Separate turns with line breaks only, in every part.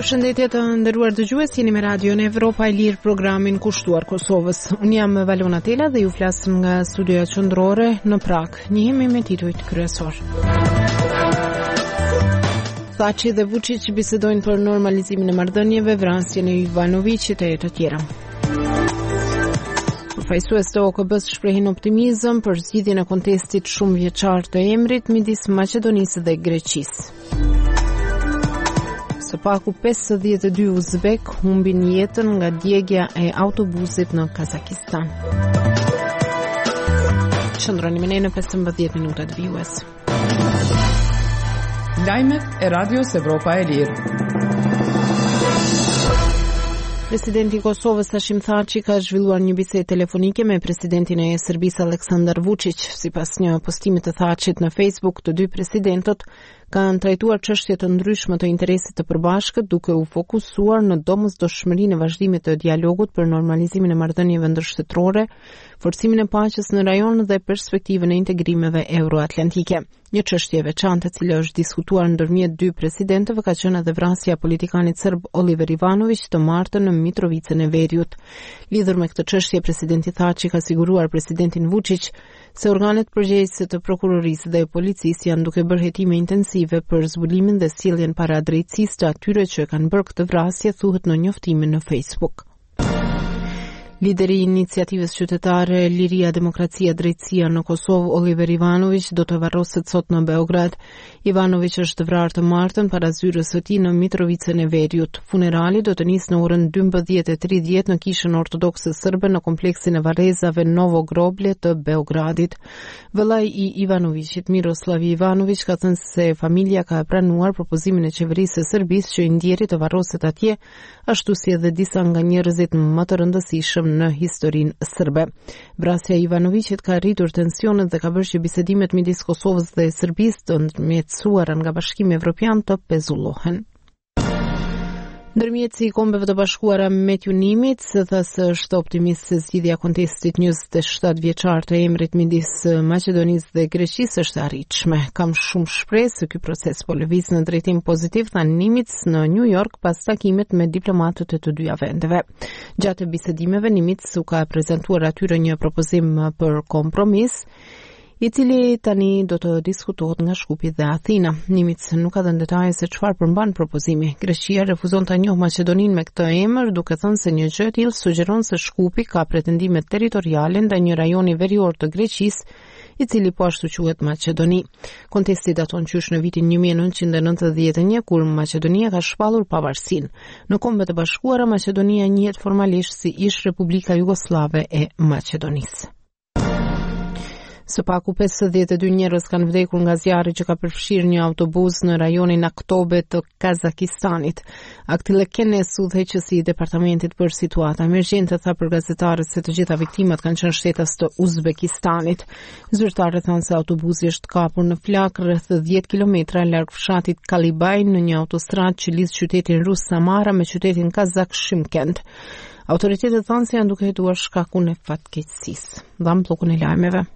Përshëndetje të nderuar dëgjues, jeni me Radion Evropa e Lirë, programin kushtuar Kosovës. Unë jam Valona Tela dhe ju flas nga studioja qendrore në Prag. Njihemi me titujt kryesor. Thaçi dhe Vučić bisedojnë për normalizimin e marrëdhënieve, vrasjen e Ivanovićit e të tjera. Përfaqësues të OKB-s shprehin optimizëm për zgjidhjen e kontestit shumë vjeçar të emrit midis Maqedonisë dhe Greqisë. Së paku 52 uzbek humbin jetën nga djegja e autobusit në Kazakistan. Qëndroni me ne në 15 minutat vijues.
Lajmet e Radios Evropa e Lirë.
Presidenti i Kosovës Hashim Thaçi ka zhvilluar një bisedë telefonike me presidentin e Serbisë Aleksandar Vučić. Sipas një postimi të Thaçit në Facebook, të dy presidentët kanë trajtuar çështje të ndryshme të interesit të përbashkët, duke u fokusuar në domosdoshmërinë e vazhdimit të dialogut për normalizimin e marrëdhënieve ndërshtetërore, forcimin e paqes në rajon dhe perspektivën e integrimeve euroatlantike. Një çështje e veçantë e cila është diskutuar ndërmjet dy presidentëve ka qenë edhe vrasja e politikanit serb Oliver Ivanović të martën në Mitrovicën e Veriut. Lidhur me këtë çështje, presidenti Thaçi ka siguruar presidentin Vučić se organet përgjegjëse të prokurorisë dhe policisë janë duke bërë hetime intensive për zbulimin dhe sjelljen para drejtësisë të atyre që kanë bërë këtë vrasje, thuhet në njoftimin në Facebook. Lideri i iniciativës qytetare Liria, Demokracia, Drejtësia në Kosovë, Oliver Ivanović, do të varroset sot në Beograd. Ivanović është vrarë të martën para zyrës së tij në Mitrovicën e Veriut. Funerali do të nisë në orën 12:30 në kishën ortodokse serbe në kompleksin e varrezave Novo Groblje të Beogradit. Vëllai i Ivanovićit, Miroslav Ivanović, ka thënë se familja ka pranuar propozimin e qeverisë së Serbisë që i ndjeri të varroset atje, ashtu si edhe disa nga njerëzit më të rëndësishëm në historinë serbe. Vrasja e Ivanovićit ka rritur tensionet dhe ka bërë që bisedimet midis Kosovës dhe Serbisë të ndërmjetësuara nga Bashkimi Evropian të pezullohen. Ndërmjetësi i Kombeve të Bashkuara Matthew Nimitz tha se është optimist se zgjidhja kontestit 27 vjeçar të emrit midis Maqedonisë dhe Greqisë është e arritshme. Kam shumë shpresë se ky proces po lëviz në drejtim pozitiv, tha Nimitz në New York pas takimit me diplomatët e të dyja vendeve. Gjatë bisedimeve, Nimitz u ka prezantuar atyre një propozim për kompromis, i cili tani do të diskutohet nga Shkupi dhe Athina. Nimitz nuk ka dhënë detaje se çfarë përmban propozimi. Greqia refuzon ta njohë Maqedoninë me këtë emër, duke thënë se një gjë e tillë sugjeron se Shkupi ka pretendime territoriale ndaj një rajoni verior të Greqisë, i cili po ashtu quhet Maqedoni. Kontesti daton qysh në vitin 1991, kur Maqedonia ka shpallur pavarësinë. Në Kombet e Bashkuara, Maqedonia njihet formalisht si ish Republika Jugoslave e Maqedonisë. Së paku 52 njerëz kanë vdekur nga zjarri që ka përfshirë një autobus në rajonin Aktobe të Kazakistanit. Akti Kenes, udhëheqësi i departamentit për situata emergjente, tha për gazetarët se të gjitha viktimat kanë qenë shtetas të Uzbekistanit. Zyrtarët thanë se autobusi është kapur në flak rreth 10 kilometra larg fshatit Kalibaj në një autostradë që lidh qytetin rus Samara me qytetin kazak Shymkent. Autoritetet thanë se janë duke hetuar shkakun e fatkeqësisë. Dham bllokun e lajmeve.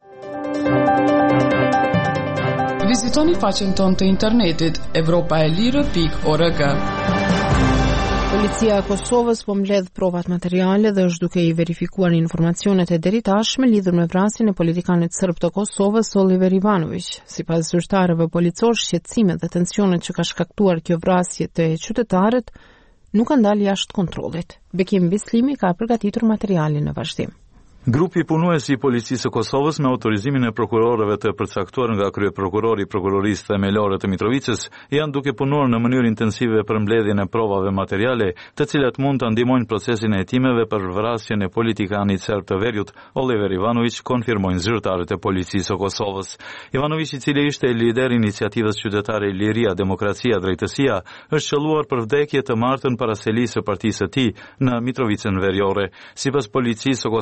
Vizitoni faqen tonë të internetit europaelire.org.
Policia e Kosovës po mbledh provat materiale dhe është duke i verifikuar informacionet e deritashme lidhur me vrasjen e politikanit serb të Kosovës Oliver Ivanović. Sipas zyrtarëve policor, shqetësimet dhe tensionet që ka shkaktuar kjo vrasje të qytetarët nuk kanë dalë jashtë kontrollit. Bekim Bislimi ka përgatitur materialin në vazhdim.
Grupi punuesi i policisë së Kosovës me autorizimin e prokurorëve të përcaktuar nga kryeprokurori i prokurorisë themelore të Mitrovicës janë duke punuar në mënyrë intensive për mbledhjen e provave materiale, të cilat mund të ndihmojnë procesin e hetimeve për vrasjen e politikanit serb të Veriut Oliver Ivanović, konfirmojnë zyrtarët e policisë së Kosovës. Ivanović, i cili ishte lider i iniciativës qytetare Liria, Demokracia, Drejtësia, është qelluar për vdekje të martën para selisë së partisë së tij në Mitrovicën Veriore. Sipas policisë së Kosovës, mbi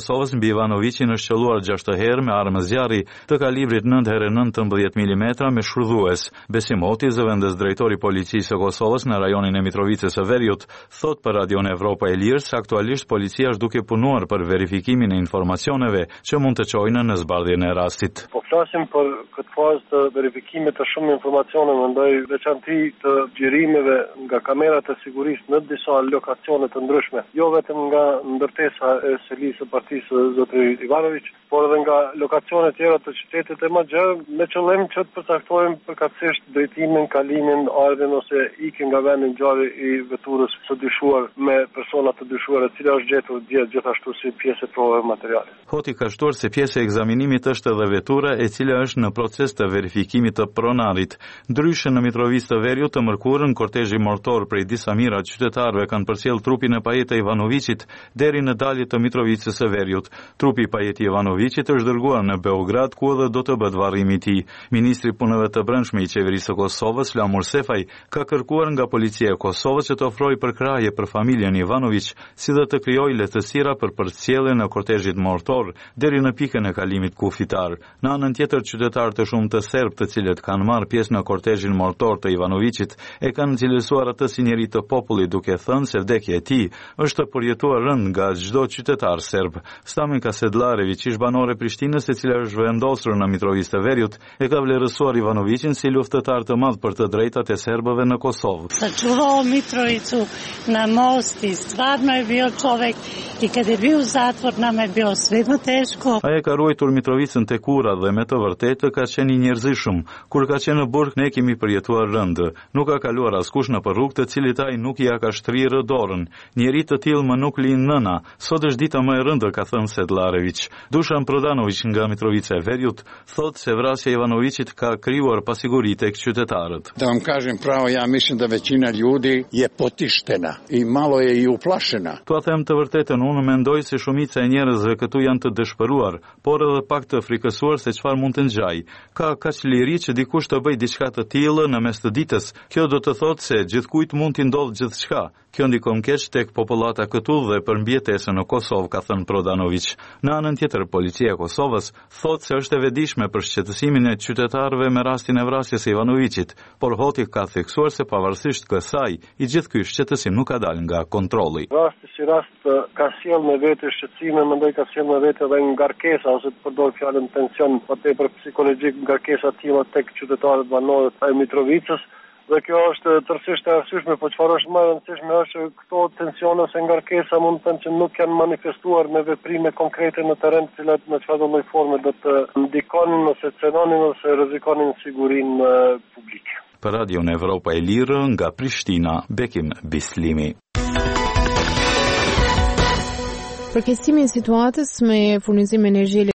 Ivanovicin është qelluar 6 herë me armë zjarri të kalibrit 9x19 mm me shfrydhues. Besim Hoti, zëvendës drejtori policisë së Kosovës në rajonin e Mitrovicës së Veriut, thot për Radion Evropa e Lirë se aktualisht policia është duke punuar për verifikimin e informacioneve që mund të çojnë në zbardhjen e rastit.
Po flasim për këtë fazë të verifikimit të shumë informacioneve, ndaj veçanti të xhirimeve nga kamerat e sigurisë në disa lokacione të ndryshme, jo vetëm nga ndërtesa e selisë së partisë së zotërit Ivanović, por edhe nga lokacione tjera të qytetit e Maxhar, me qëllim që të përcaktojmë përkatësisht drejtimin, kalimin, ardhen ose ikjen nga vendi ngjarje i veturës së dyshuar me persona të dyshuara, e cila është gjetur gjithashtu si pjesë e provave materiale.
Hoti ka shtuar se pjesë e ekzaminimit është edhe vetura e cila është në proces të verifikimit të pronarit. Ndryshe në Mitrovicë të Veriut të mërkurën, kortezhi mortor prej disa mijëra qytetarëve kanë përcjell trupin e Pajeta Ivanovicit deri në dalje të Mitrovicës së Veriut. Trupi i Pajeti Ivanovicit është dërguar në Beograd, ku edhe do të bëhet varrimi i tij. Ministri i Punëve të Brendshme i Qeverisë së Kosovës, Lamur Sefaj, ka kërkuar nga policia e Kosovës që të ofrojë përkrahje për familjen Ivanović, si dhe të krijojë lehtësira për përcjelljen e kortezhit mortor deri në pikën e kalimit kufitar. Në anën tjetër, qytetarë të shumtë të serb, të cilët kanë marrë pjesë në kortezhin mortor të Ivanovicit, e kanë cilësuar atë si njeri të popullit, duke thënë se vdekja e tij është të përjetuar rënd nga çdo qytetar serb. Stamin Kasedlarević, ish banor e Prishtinës, e cila është vendosur në Mitrovicë të Veriut, e ka vlerësuar Ivanovicin si luftëtar të madh për të drejtat e serbëve në Kosovë.
Sačuvao Mitrovicu na mosti, stvarno je bio čovek i kad je bio u zatvor nama je bilo svima teško.
Ai ka ruajtur Mitrovicën tek ura dhe me të vërtetë ka qenë i njerëzishëm. Kur ka qenë në burg ne kemi përjetuar rënd. Nuk ka kaluar askush në rrugë të cilit ai nuk ja ka shtrirë dorën. Njeri të tillë më nuk lin nëna. Sot është dita më e rëndë, ka thënë Sedlarević. Dušan Prodanović nga Mitrovica e Veriut thotë se vrasja e Ivanovicit ka krijuar pasiguri tek qytetarët.
Da vam kažem pravo, ja mislim da većina ljudi je potištena i malo je i uplašena.
Tua them të vërtetën, unë mendoj se shumica e njerëzve këtu janë të dëshpëruar, por edhe pak të frikësuar se çfarë mund të ngjajë. Ka kaq liri që dikush të bëjë diçka të tillë në mes të ditës. Kjo do të thotë se gjithkujt mund t'i ndodhë gjithçka. Kjo ndikon keq tek popullata këtu dhe për mbjetesën në Kosovë, ka thënë Prodanović. Në anën tjetër, policia e Kosovës thotë se është e vetëdijshme për shqetësimin e qytetarëve me rastin e vrasjes së Ivanovicit, por Hoti ka theksuar se pavarësisht kësaj, i gjithë ky shqetësim nuk ka dalë nga kontrolli.
Rasti si rast ka sjellë me vete shqetësime, mendoj ka sjellë me vete edhe ngarkesa, ose të përdor fjalën tension, patjetër psikologjik, ngarkesa të tilla tek qytetarët banorë të Mitrovicës. Dhe kjo është tërësisht e arsyeshme, po çfarë është më e rëndësishme është që këto tensione ose ngarkesa mund të thënë që nuk janë manifestuar me veprime konkrete në terren, të cilat në çfarëdo lloj forme do të ndikonin ose cenonin ose rrezikonin sigurinë publike.
Për Radion Evropa e Lirë nga Prishtina, Bekim Bislimi.
Përkeqësimi i situatës me furnizim energjie